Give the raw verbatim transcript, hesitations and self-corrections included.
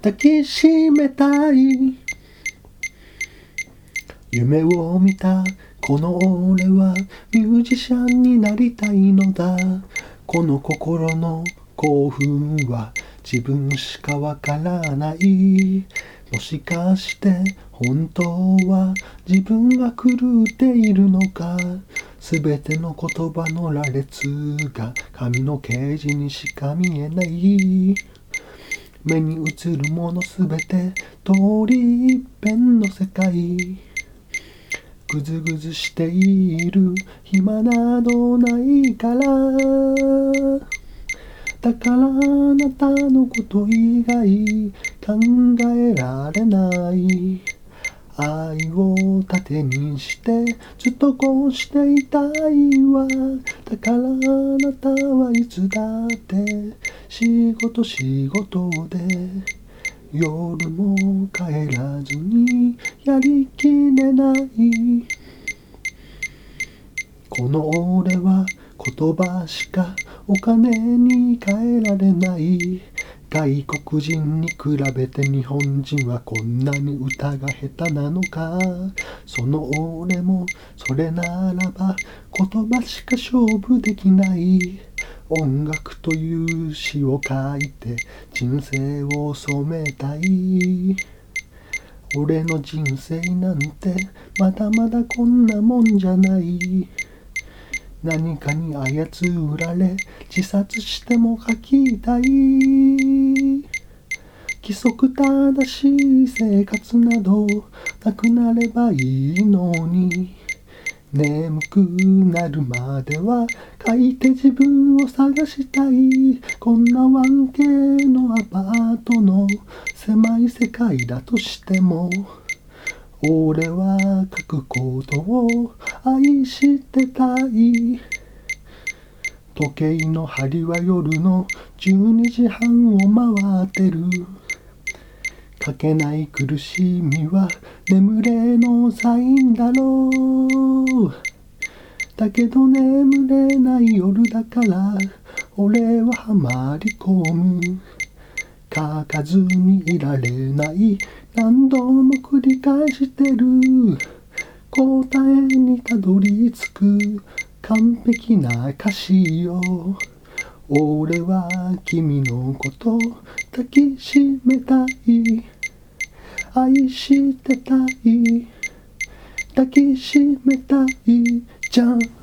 抱きしめたい。夢を見たこの俺はミュージシャンになりたいのだ。この心の興奮は自分しかわからない。もしかして本当は自分が狂っているのか。すべての言葉の羅列が紙のケージにしか見えない。目に映るものすべて通り一遍の世界。ぐずぐずしている暇などないから。だからあなたのこと以外考えられない。愛を盾にしてずっとこうしていたいわ。だからあなたはいつだって仕事仕事で夜も帰らずにやりきれない。この俺は言葉しかお金に換えられない。外国人に比べて日本人はこんなに歌が下手なのか。その俺もそれならば言葉しか勝負できない。音楽という詩を書いて人生を染めたい。俺の人生なんてまだまだこんなもんじゃない。何かに操られ自殺しても書きたい。規則正しい生活などなくなればいいのに。眠くなるまでは書いて自分を探したい。こんな ワンケー のアパートの狭い世界だとしても俺は書くことを愛してたい。時計の針は夜のじゅうにじはんを回ってる。書けない苦しみは眠れのサインだろう。だけど眠れない夜だから俺はハマり込む。書かずにいられない。何度も繰り返してる。答えにたどり着く完璧な歌詞よ。俺は君のこと抱きしめたい。愛してたい。抱きしめたいじゃん。